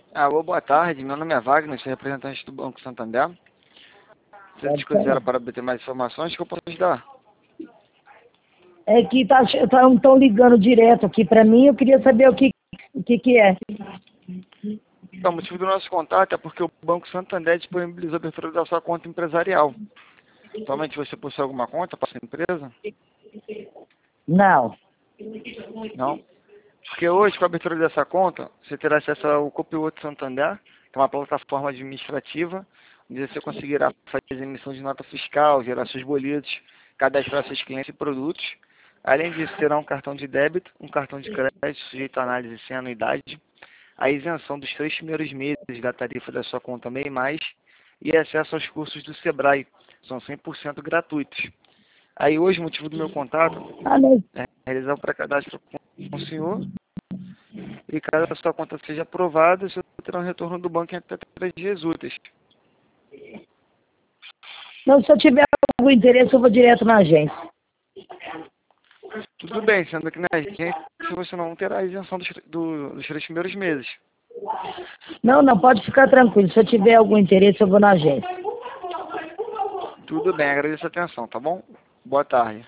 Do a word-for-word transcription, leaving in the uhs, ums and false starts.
Alô, boa tarde. Meu nome é Wagner, sou representante do Banco Santander. Se vocês quiserem para obter mais informações, que eu posso ajudar? É que tá, estão ligando direto aqui para mim, eu queria saber o que, o que, que é. Então, o motivo do nosso contato é porque o Banco Santander disponibilizou a abertura da sua conta empresarial. Atualmente você possui alguma conta para sua empresa? Não. Não? Porque hoje, com a abertura dessa conta, você terá acesso ao Copiloto Santander, que é uma plataforma administrativa, onde você conseguirá fazer emissão de nota fiscal, gerar seus boletos, cadastrar seus clientes e produtos. Além disso, terá um cartão de débito, um cartão de crédito sujeito à análise sem anuidade, a isenção dos três primeiros meses da tarifa da sua conta MEI Mais e acesso aos cursos do Sebrae, são cem por cento gratuitos. Aí hoje, o motivo do meu contato Ah, não. é realizar o pré-cadastro com o senhor e caso a sua conta seja aprovada, você terá um retorno do banco em até três dias úteis. Não, se eu tiver algum interesse, eu vou direto na agência. Tudo bem, sendo que na agência você não terá a isenção dos, do, dos três primeiros meses. Não, não, pode ficar tranquilo. Se eu tiver algum interesse, eu vou na agência. Tudo bem, agradeço a atenção, tá bom? Boa tarde.